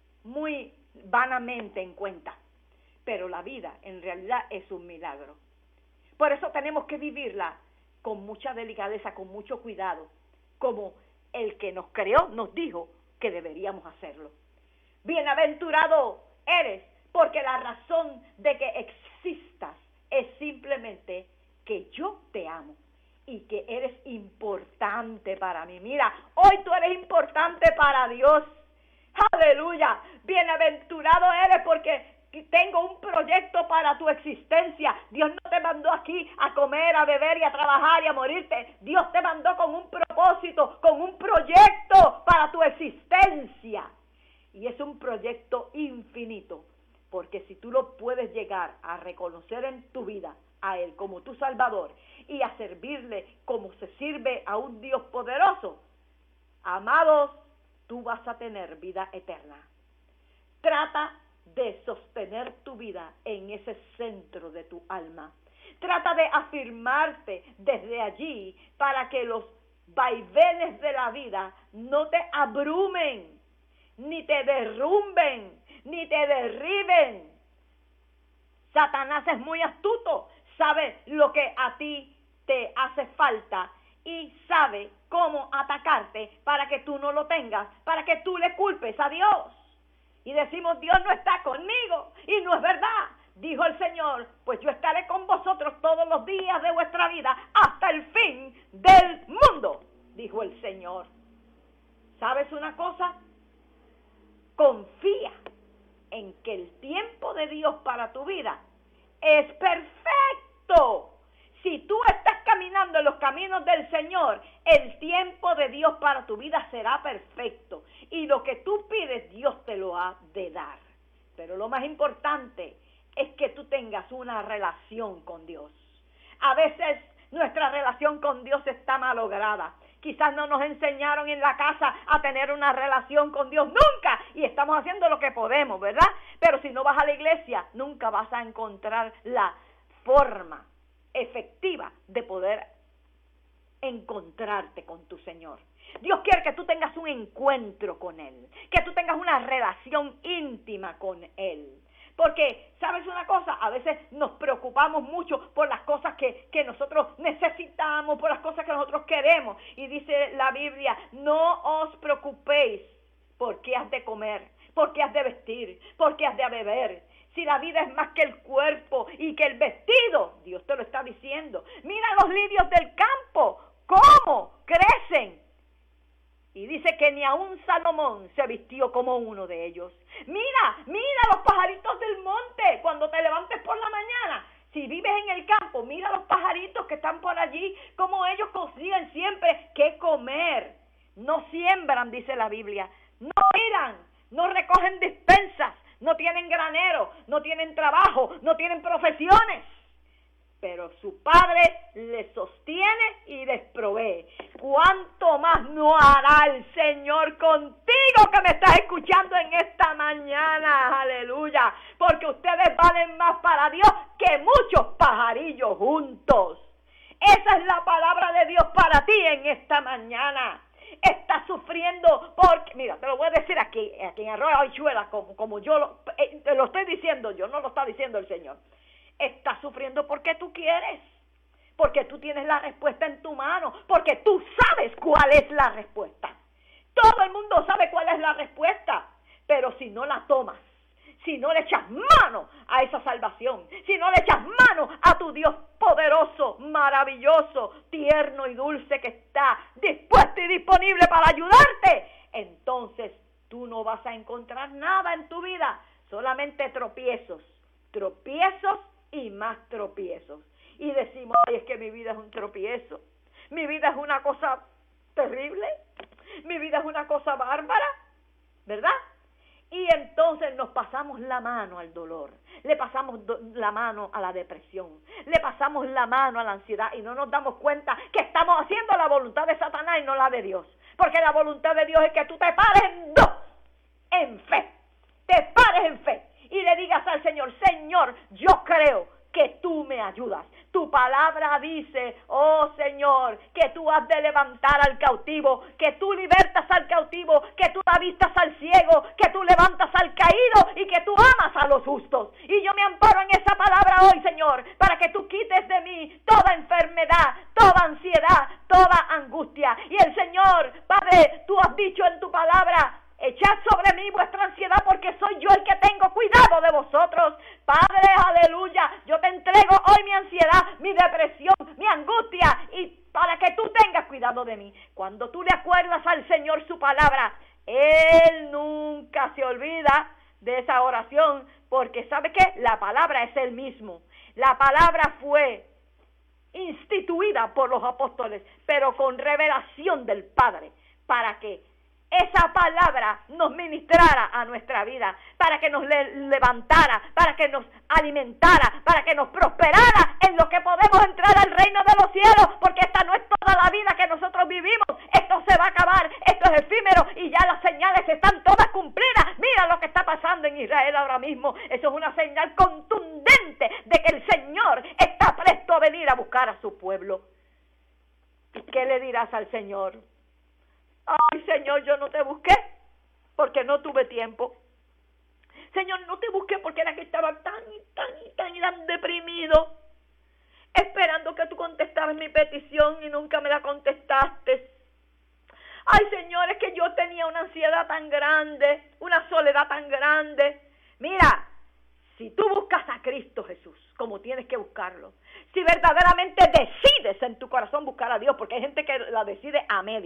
vanamente en cuenta, pero la vida en realidad es un milagro. Por eso tenemos que vivirla con mucha delicadeza, con mucho cuidado, como el que nos creó nos dijo que deberíamos hacerlo. Bienaventurado eres, porque la razón de que existas es simplemente que yo te amo y que eres importante para mí. Mira, hoy tú eres importante para Dios. ¡Aleluya! Bienaventurado eres porque tengo un proyecto para tu existencia. Dios no te mandó aquí a comer, a beber y a trabajar y a morirte. Dios te mandó con un propósito, con un proyecto para tu existencia. Y es un proyecto infinito, porque si tú lo puedes llegar a reconocer en tu vida a Él como tu Salvador y a servirle como se sirve a un Dios poderoso, amados, tú vas a tener vida eterna. Trata de sostener tu vida en ese centro de tu alma. Trata de afirmarte desde allí para que los vaivenes de la vida no te abrumen, ni te derrumben, ni te derriben. Satanás es muy astuto, sabe lo que a ti te hace falta y sabe cómo atacarte para que tú no lo tengas, para que tú le culpes a Dios. Y decimos, Dios no está conmigo, y no es verdad. Dijo el Señor, pues yo estaré con vosotros todos los días de vuestra vida hasta el fin del mundo, dijo el Señor. ¿Sabes una cosa? Confía en que el tiempo de Dios para tu vida es perfecto. Si tú estás caminando en los caminos del Señor, el tiempo de Dios para tu vida será perfecto. Y lo que tú pides, Dios te lo ha de dar. Pero lo más importante es que tú tengas una relación con Dios. A veces nuestra relación con Dios está malograda. Quizás no nos enseñaron en la casa a tener una relación con Dios nunca. Y estamos haciendo lo que podemos, ¿verdad? Pero si no vas a la iglesia, nunca vas a encontrar la forma efectiva de poder encontrarte con tu Señor. Dios quiere que tú tengas un encuentro con Él, que tú tengas una relación íntima con Él. Porque, ¿sabes una cosa? A veces nos preocupamos mucho por las cosas que nosotros necesitamos, por las cosas que nosotros queremos. Y dice la Biblia, no os preocupéis por qué has de comer, por qué has de vestir, por qué has de beber. Si la vida es más que el cuerpo y que el vestido, Dios te lo está diciendo. Mira los lirios del campo, cómo crecen. Y dice que ni aun Salomón se vistió como uno de ellos. Mira los pajaritos del monte cuando te levantes por la mañana. Si vives en el campo, mira los pajaritos que están por allí, como ellos consiguen siempre qué comer. No siembran, dice la Biblia. No miran, no recogen despensas, no tienen granero, no tienen trabajo, no tienen profesiones. Pero su Padre les sostiene y les provee. ¿Cuánto más no hará el Señor contigo que me estás escuchando en esta mañana? Aleluya. Porque ustedes valen más para Dios que muchos pajarillos juntos. Esa es la palabra de Dios para ti en esta mañana. Estás sufriendo porque, mira, te lo voy a decir aquí en Arroyo Habichuela, como yo lo estoy diciendo yo, no lo está diciendo el Señor. Estás sufriendo porque tú quieres, porque tú tienes la respuesta en tu mano, porque tú sabes cuál es la respuesta. Todo el mundo sabe cuál es la respuesta, pero si no la tomas, si no le echas mano a esa salvación, si no le echas mano a tu Dios poderoso, maravilloso, tierno y dulce que está dispuesto y disponible para ayudarte, entonces tú no vas a encontrar nada en tu vida, solamente tropiezos y más tropiezos. Y decimos, ay, es que mi vida es un tropiezo, mi vida es una cosa terrible, mi vida es una cosa bárbara, ¿verdad? Y entonces nos pasamos la mano al dolor, le pasamos la mano a la depresión, le pasamos la mano a la ansiedad y no nos damos cuenta que estamos haciendo la voluntad de Satanás y no la de Dios. Porque la voluntad de Dios es que tú te pares en dos, en fe, te pares en fe y le digas al Señor, Señor, yo creo que tú me ayudas. Tu palabra dice, oh Señor, que tú has de levantar al cautivo, que tú libertas al cautivo, que tú da vistas al ciego, que tú levantas al caído y que tú amas a los justos. Y yo me amparo en esa palabra hoy, Señor, para que tú quites de mí toda enfermedad, toda ansiedad, toda angustia. Y el Señor, Padre, tú has dicho en tu palabra, echad sobre mí vuestra ansiedad porque soy yo el que tengo cuidado de vosotros. Padre, aleluya, yo te entrego hoy mi ansiedad, mi depresión, mi angustia y para que tú tengas cuidado de mí. Cuando tú le acuerdas al Señor su palabra, Él nunca se olvida de esa oración porque ¿sabe qué? La palabra es Él mismo. La palabra fue instituida por los apóstoles, pero con revelación del Padre, para que esa palabra nos ministrara a nuestra vida, para que nos levantara, para que nos alimentara, para que nos prosperara en lo que podemos entrar al reino de los cielos, porque esta no es toda la vida que nosotros vivimos, esto se va a acabar, esto es efímero y ya las señales están todas cumplidas. Mira lo que está pasando en Israel ahora mismo, eso es una señal contundente de que el Señor está presto a venir a buscar a su pueblo. ¿Y qué le dirás al Señor? Ay, Señor, yo no te busqué porque no tuve tiempo. Señor, no te busqué porque era que estaba tan deprimido, esperando que tú contestaras mi petición y nunca me la contestaste. Ay, Señor, es que yo tenía una ansiedad tan grande, una soledad tan grande. Mira, si tú buscas a Cristo Jesús, como tienes que buscarlo, si verdaderamente decides en tu corazón buscar a Dios, porque hay gente que la decide a medias.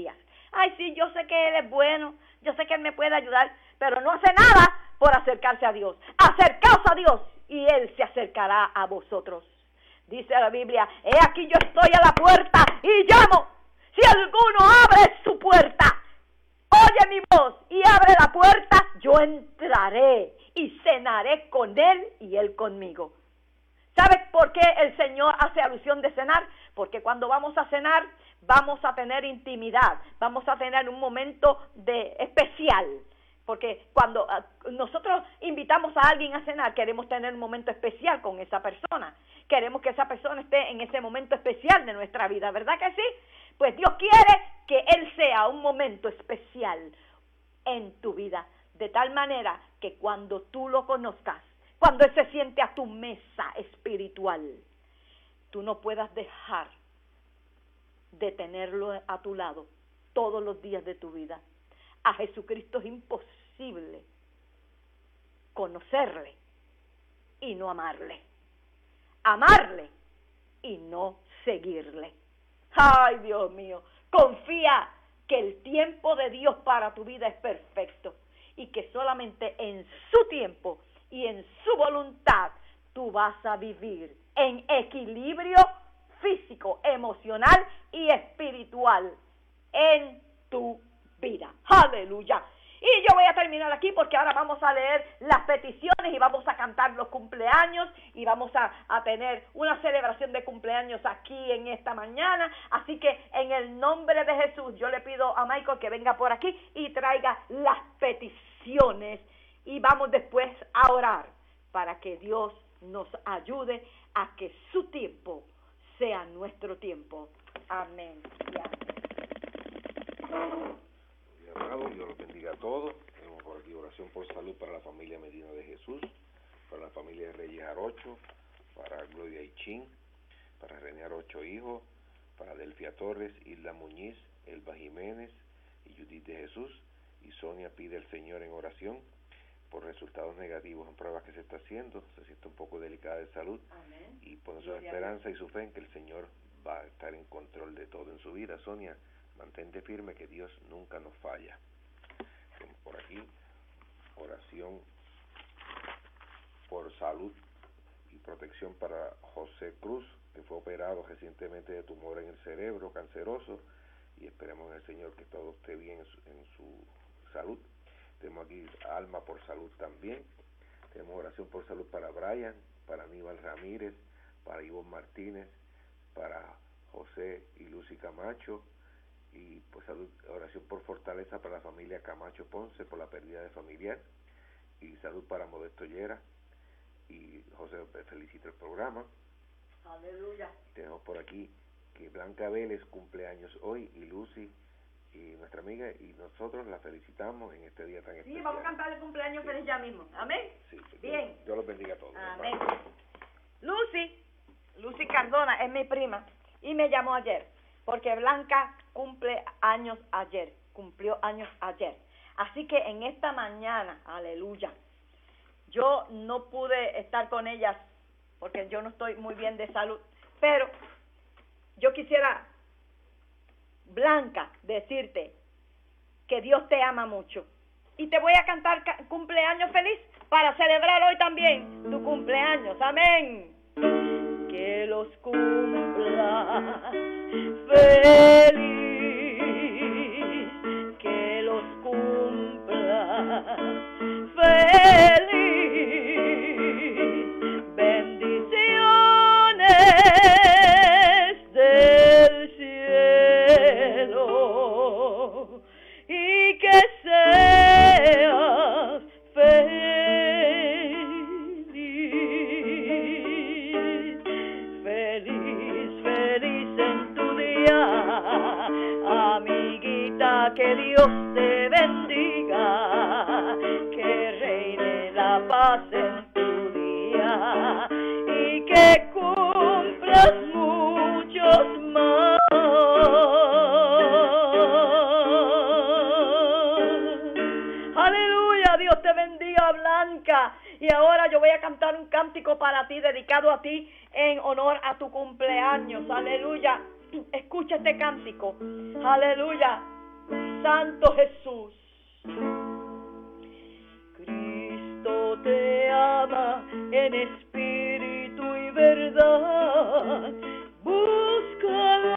Ay, sí, yo sé que Él es bueno, yo sé que Él me puede ayudar, pero no hace nada por acercarse a Dios. Acercaos a Dios y Él se acercará a vosotros. Dice la Biblia, he aquí yo estoy a la puerta y llamo. Si alguno abre su puerta, oye mi voz y abre la puerta, yo entraré y cenaré con Él y Él conmigo. ¿Sabes por qué el Señor hace alusión de cenar? Porque cuando vamos a cenar, vamos a tener intimidad, vamos a tener un momento especial. Porque cuando nosotros invitamos a alguien a cenar, queremos tener un momento especial con esa persona. Queremos que esa persona esté en ese momento especial de nuestra vida, ¿verdad que sí? Pues Dios quiere que Él sea un momento especial en tu vida, de tal manera que cuando tú lo conozcas, cuando Él se siente a tu mesa espiritual, tú no puedas dejar de tenerlo a tu lado todos los días de tu vida. A Jesucristo es imposible conocerle y no amarle. Amarle y no seguirle. Ay, Dios mío, confía que el tiempo de Dios para tu vida es perfecto y que solamente en su tiempo y en su voluntad tú vas a vivir en equilibrio físico, emocional y espiritual en tu vida. Aleluya. Y yo voy a terminar aquí porque ahora vamos a leer las peticiones y vamos a cantar los cumpleaños y vamos a tener una celebración de cumpleaños aquí en esta mañana. Así que en el nombre de Jesús yo le pido a Michael que venga por aquí y traiga las peticiones y vamos después a orar para que Dios nos ayude a que su tiempo sea nuestro tiempo. Amén y amén. Amado, Dios los bendiga a todos. Tenemos por aquí oración por salud para la familia Medina de Jesús, para la familia de Reyes Arocho, para Gloria Ichín, para René Arocho Hijo, para Delfia Torres, Hilda Muñiz, Elba Jiménez y Judith de Jesús. Y Sonia pide al Señor en oración por resultados negativos en pruebas que se está haciendo. Se siente un poco delicada de salud. Amén. Y pone su esperanza y su fe en que el Señor va a estar en control de todo en su vida. Sonia, mantente firme que Dios nunca nos falla. Por aquí, oración por salud y protección para José Cruz, que fue operado recientemente de tumor en el cerebro canceroso, y esperemos en el Señor que todo esté bien en su salud. Tenemos aquí Alma por salud también. Tenemos oración por salud para Brian, para Aníbal Ramírez, para Ivonne Martínez, para José y Lucy Camacho, y pues salud, oración por fortaleza para la familia Camacho Ponce por la pérdida de familiar, y salud para Modesto Llera. Y José felicita el programa. Aleluya. Tenemos por aquí que Blanca Vélez cumpleaños hoy, y Lucy y nuestra amiga, y nosotros la felicitamos en este día tan especial. Sí, vamos a cantar el cumpleaños feliz ya mismo. Amén. Sí, bien. Dios los bendiga a todos. Amén. Lucy Cardona es mi prima y me llamó ayer porque Blanca cumplió años ayer. Así que en esta mañana, aleluya, yo no pude estar con ellas porque yo no estoy muy bien de salud, pero yo quisiera, Blanca, decirte que Dios te ama mucho y te voy a cantar cumpleaños feliz para celebrar hoy también tu cumpleaños. Amén. Que los cumpla feliz, que los cumpla feliz, bendiciones del cielo y que seas feliz. Que Dios te bendiga, que reine la paz en tu día y que cumplas muchos más. Aleluya, Dios te bendiga, Blanca. Y ahora yo voy a cantar un cántico para ti, dedicado a ti, en honor a tu cumpleaños. Aleluya. Escucha este cántico. Aleluya. Santo Jesús. Cristo te ama en espíritu y verdad. Búscalo,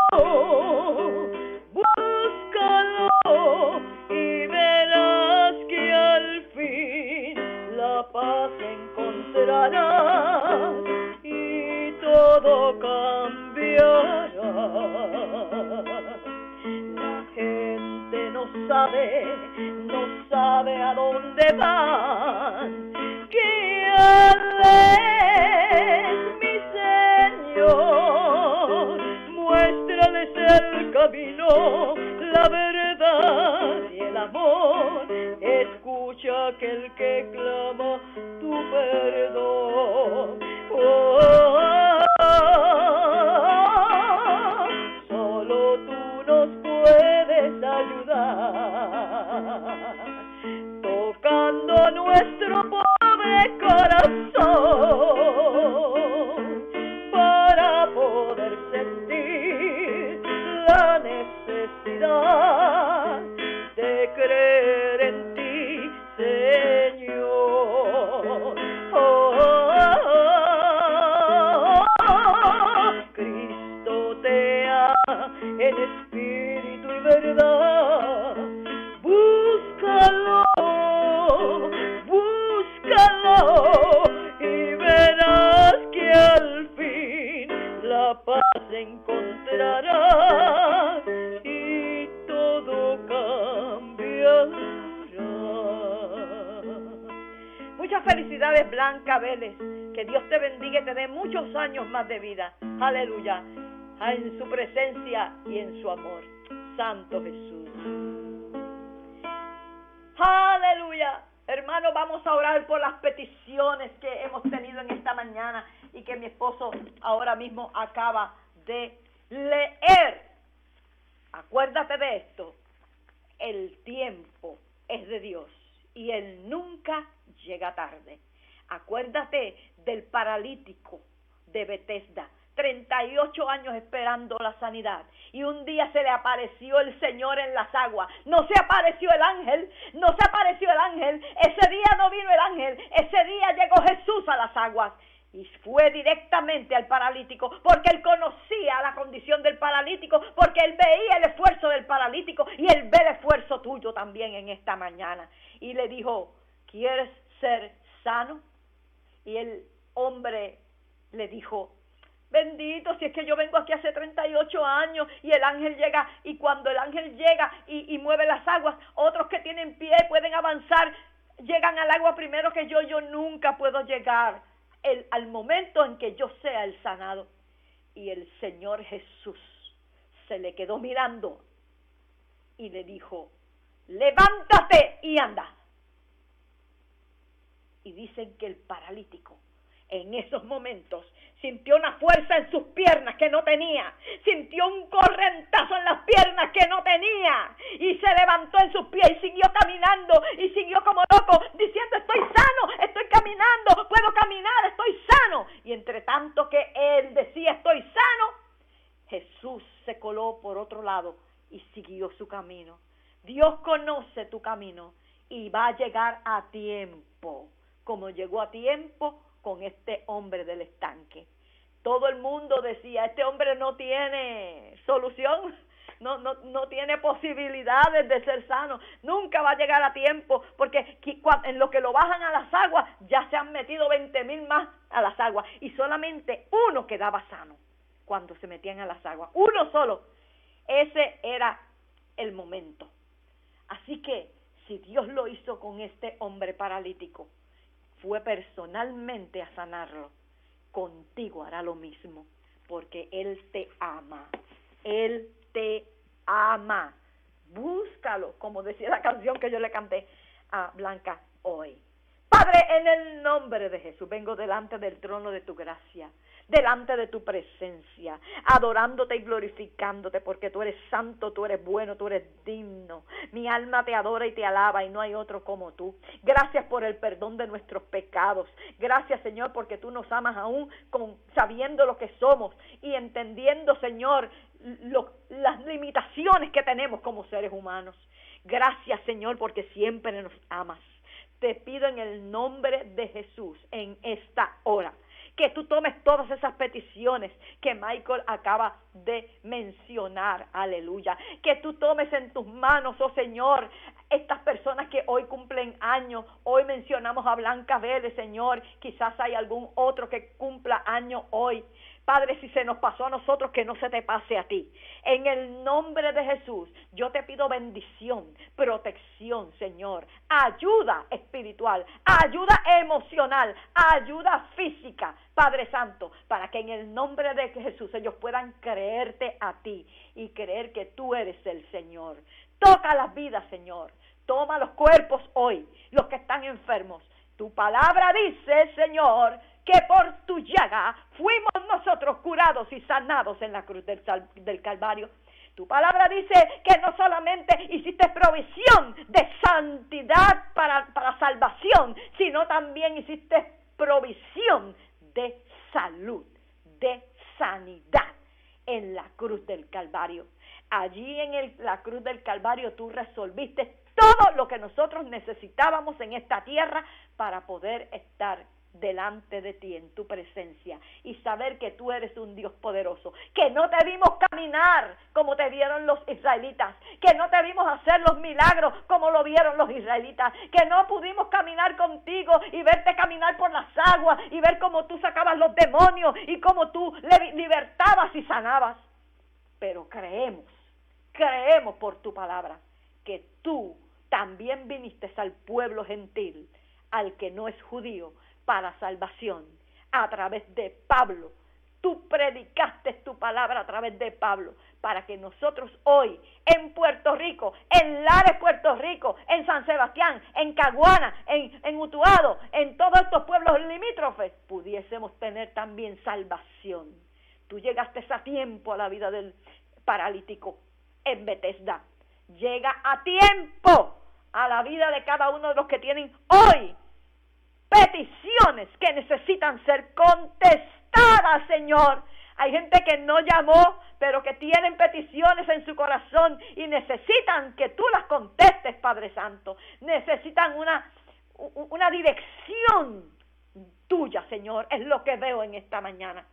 búscalo y verás que al fin la paz encontrarás y todo cambiará. La gente no sabe a dónde van. Guíales, mi Señor, muéstrales el camino, la verdad y el amor. Escucha aquel que clama tu perdón. Solo tú nos puedes ayudar, tocando nuestro pobre corazón, para poder sentir la necesidad de creer en ti, Señor. Cristo te ama en espíritu y verdad. Búscalo, búscalo y verás que al fin la paz encontrarás y todo cambiará. Muchas felicidades, Blanca Vélez. Que Dios te bendiga y te dé muchos años más de vida. Aleluya. En su presencia y en su amor. Santo Jesús. Aleluya. Hermanos, vamos a orar por las peticiones que hemos tenido en esta mañana y que mi esposo ahora mismo acaba de leer. Acuérdate de esto. El tiempo es de Dios y Él nunca llega tarde. Acuérdate del paralítico de Betesda, 38 años esperando la sanidad, y un día se le apareció el Señor en las aguas. No se apareció el ángel, ese día no vino el ángel, ese día llegó Jesús a las aguas y fue directamente al paralítico, porque Él conocía la condición del paralítico, porque Él veía el esfuerzo del paralítico y Él ve el esfuerzo tuyo también en esta mañana. Y le dijo: ¿quieres ser sano? Y el hombre le dijo: bendito, si es que yo vengo aquí hace 38 años y el ángel llega, y cuando el ángel llega y mueve las aguas, otros que tienen pie pueden avanzar, llegan al agua primero que yo nunca puedo llegar al momento en que yo sea el sanado. Y el Señor Jesús se le quedó mirando y le dijo: levántate y anda. Y dicen que el paralítico en esos momentos sintió una fuerza en sus piernas que no tenía, sintió un correntazo en las piernas que no tenía, y se levantó en sus pies y siguió caminando, y siguió como loco, diciendo: estoy sano, estoy caminando, puedo caminar, estoy sano. Y entre tanto que él decía estoy sano, Jesús se coló por otro lado y siguió su camino. Dios conoce tu camino y va a llegar a tiempo, como llegó a tiempo con este hombre del estanque. Todo el mundo decía: este hombre no tiene solución, no tiene posibilidades de ser sano, nunca va a llegar a tiempo, porque en lo que lo bajan a las aguas ya se han metido 20,000 más a las aguas, y solamente uno quedaba sano cuando se metían a las aguas, uno solo. Ese era el momento. Así que si Dios lo hizo con este hombre paralítico, fue personalmente a sanarlo, contigo hará lo mismo, porque Él te ama. Él te ama. Búscalo, como decía la canción que yo le canté a Blanca hoy. Padre, en el nombre de Jesús, vengo delante del trono de tu gracia, delante de tu presencia, adorándote y glorificándote, porque tú eres santo, tú eres bueno, tú eres digno. Mi alma te adora y te alaba, y no hay otro como tú. Gracias por el perdón de nuestros pecados. Gracias, Señor, porque tú nos amas aún sabiendo lo que somos y entendiendo, Señor, las limitaciones que tenemos como seres humanos. Gracias, Señor, porque siempre nos amas. Te pido en el nombre de Jesús en esta hora que tú tomes todas esas peticiones que Michael acaba de mencionar, aleluya, que tú tomes en tus manos, oh Señor, estas personas que hoy cumplen años. Hoy mencionamos a Blanca Vélez, Señor, quizás hay algún otro que cumpla año hoy. Padre, si se nos pasó a nosotros, que no se te pase a ti. En el nombre de Jesús, yo te pido bendición, protección, Señor, ayuda espiritual, ayuda emocional, ayuda física, Padre Santo, para que en el nombre de Jesús ellos puedan creerte a ti y creer que tú eres el Señor. Toca las vidas, Señor. Toma los cuerpos hoy, los que están enfermos. Tu palabra dice, Señor, que por tu llaga fuimos nosotros curados y sanados en la cruz del Calvario. Tu palabra dice que no solamente hiciste provisión de santidad para salvación, sino también hiciste provisión de salud, de sanidad en la cruz del Calvario. Allí en la cruz del Calvario tú resolviste todo lo que nosotros necesitábamos en esta tierra para poder estar delante de ti en tu presencia y saber que tú eres un Dios poderoso, que no te vimos caminar como te vieron los israelitas, que no te vimos hacer los milagros como lo vieron los israelitas, que no pudimos caminar contigo y verte caminar por las aguas y ver cómo tú sacabas los demonios y cómo tú libertabas y sanabas, pero creemos por tu palabra que tú también viniste al pueblo gentil, al que no es judío, para salvación, a través de Pablo. Tú predicaste tu palabra a través de Pablo, para que nosotros hoy, en Puerto Rico, en Lares, Puerto Rico, en San Sebastián, en Caguana, en Utuado, en todos estos pueblos limítrofes, pudiésemos tener también salvación. Tú llegaste a tiempo a la vida del paralítico en Bethesda. Llega a tiempo a la vida de cada uno de los que tienen hoy peticiones que necesitan ser contestadas, Señor. Hay gente que no llamó, pero que tienen peticiones en su corazón y necesitan que tú las contestes, Padre Santo. Necesitan una dirección tuya, Señor. Es lo que veo en esta mañana.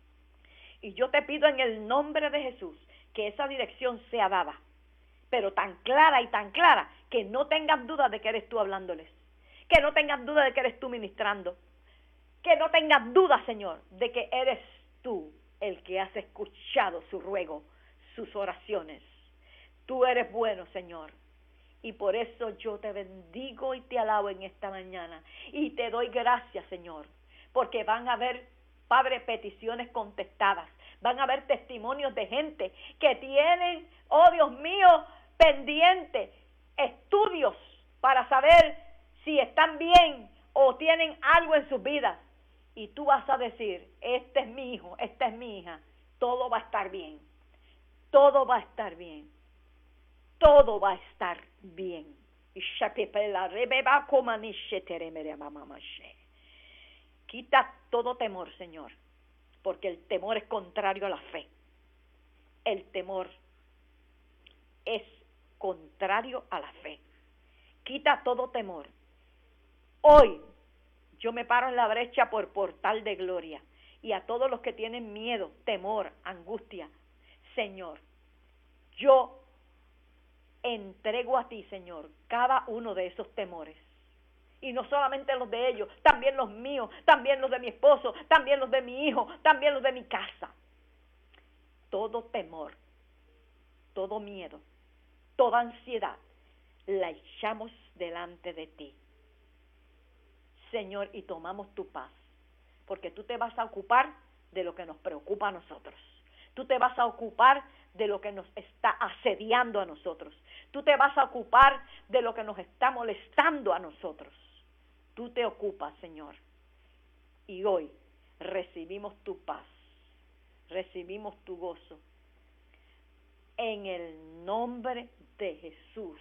Y yo te pido en el nombre de Jesús que esa dirección sea dada, pero tan clara y tan clara que no tengan duda de que eres tú hablándoles. Que no tengan duda de que eres tú ministrando. Que no tengan duda, Señor, de que eres tú el que has escuchado su ruego, sus oraciones. Tú eres bueno, Señor. Y por eso yo te bendigo y te alabo en esta mañana. Y te doy gracias, Señor, porque van a haber, Padre, peticiones contestadas. Van a haber testimonios de gente que tienen, oh Dios mío, pendiente estudios para saber si están bien o tienen algo en sus vidas. Y tú vas a decir, este es mi hijo, esta es mi hija, todo va a estar bien. Todo va a estar bien. Todo va a estar bien. Quita todo temor, Señor, porque el temor es contrario a la fe. El temor es contrario a la fe. Quita todo temor. Hoy yo me paro en la brecha por Portal de Gloria y a todos los que tienen miedo, temor, angustia, Señor, yo entrego a ti, Señor, cada uno de esos temores. Y no solamente los de ellos, también los míos, también los de mi esposo, también los de mi hijo, también los de mi casa. Todo temor, todo miedo, toda ansiedad, la echamos delante de ti, Señor, y tomamos tu paz, porque tú te vas a ocupar de lo que nos preocupa a nosotros. Tú te vas a ocupar de lo que nos está asediando a nosotros. Tú te vas a ocupar de lo que nos está molestando a nosotros. Tú te ocupas, Señor. Y hoy recibimos tu paz, recibimos tu gozo. En el nombre de Jesús.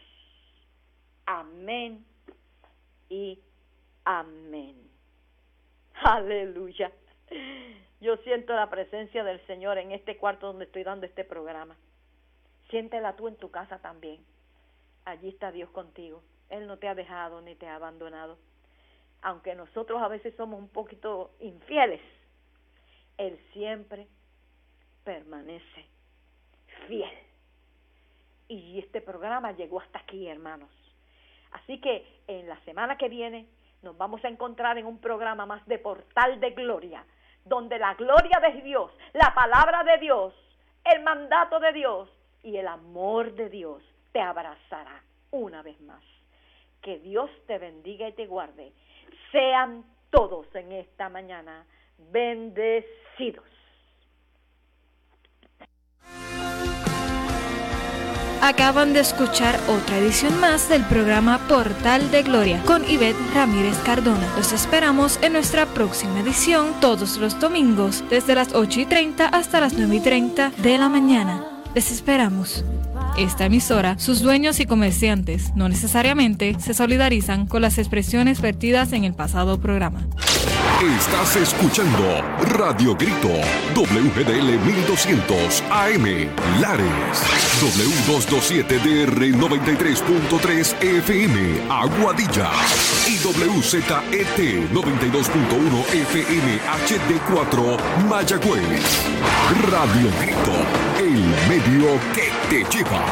Amén y amén. Aleluya. Yo siento la presencia del Señor en este cuarto donde estoy dando este programa. Siéntela tú en tu casa también. Allí está Dios contigo. Él no te ha dejado ni te ha abandonado. Aunque nosotros a veces somos un poquito infieles, Él siempre permanece fiel. Y este programa llegó hasta aquí, hermanos. Así que en la semana que viene nos vamos a encontrar en un programa más de Portal de Gloria, donde la gloria de Dios, la palabra de Dios, el mandato de Dios y el amor de Dios te abrazará una vez más. Que Dios te bendiga y te guarde. Sean todos en esta mañana bendecidos. Acaban de escuchar otra edición más del programa Portal de Gloria con Ivette Ramírez Cardona. Los esperamos en nuestra próxima edición todos los domingos desde las 8:30 hasta las 9:30 de la mañana. Les esperamos. Esta emisora, sus dueños y comerciantes no necesariamente se solidarizan con las expresiones vertidas en el pasado programa. Estás escuchando Radio Grito, WGDL 1200 AM, Lares, W227DR 93.3 FM, Aguadilla, y WZET 92.1 FM HD4, Mayagüez. Radio Grito, el medio que te lleva.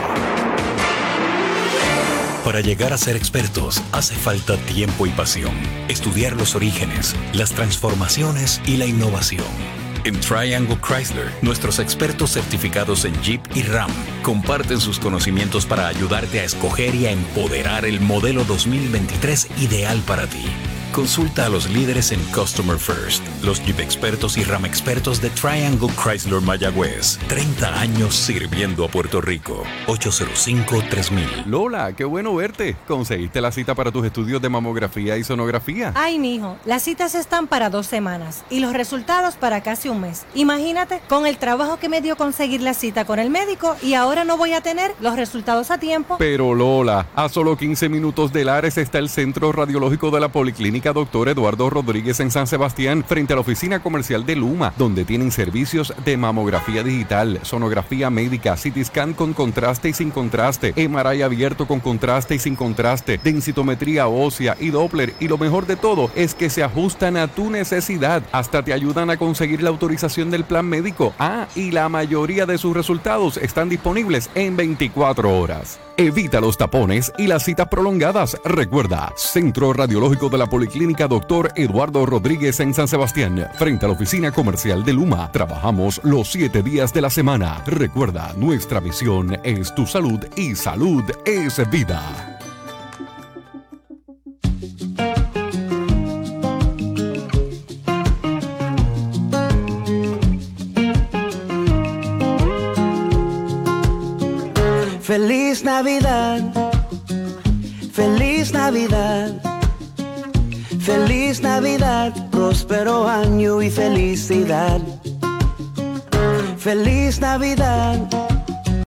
Para llegar a ser expertos hace falta tiempo y pasión. Estudiar los orígenes, las transformaciones y la innovación. En Triangle Chrysler, nuestros expertos certificados en Jeep y Ram comparten sus conocimientos para ayudarte a escoger y a empoderar el modelo 2023 ideal para ti. Consulta a los líderes en Customer First, los Jeep expertos y Ram expertos de Triangle Chrysler Mayagüez. 30 años sirviendo a Puerto Rico. 805-3000. Lola, qué bueno verte. ¿Conseguiste la cita para tus estudios de mamografía y sonografía? Ay, mijo, las citas están para 2 semanas y los resultados para casi un mes. Imagínate, con el trabajo que me dio conseguir la cita con el médico y ahora no voy a tener los resultados a tiempo. Pero Lola, a solo 15 minutos de Lares está el Centro Radiológico de la Policlínica Dr. Eduardo Rodríguez en San Sebastián, frente a la oficina comercial de Luma, donde tienen servicios de mamografía digital, sonografía médica, CT scan con contraste y sin contraste, MRI abierto con contraste y sin contraste, densitometría ósea y Doppler, y lo mejor de todo es que se ajustan a tu necesidad, hasta te ayudan a conseguir la autorización del plan médico. Y la mayoría de sus resultados están disponibles en 24 horas. Evita los tapones y las citas prolongadas. Recuerda, Centro Radiológico de la Policlínica Dr. Eduardo Rodríguez en San Sebastián, frente a la oficina comercial de Luma. Trabajamos los 7 días de la semana. Recuerda, nuestra misión es tu salud y salud es vida. Feliz Navidad, feliz Navidad, feliz Navidad, próspero año y felicidad. Feliz Navidad.